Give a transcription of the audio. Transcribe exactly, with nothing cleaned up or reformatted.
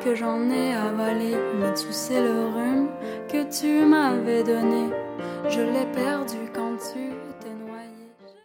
que j'en ai avalé. Mais tu sais le rhume que tu m'avais donné, je l'ai perdu quand tu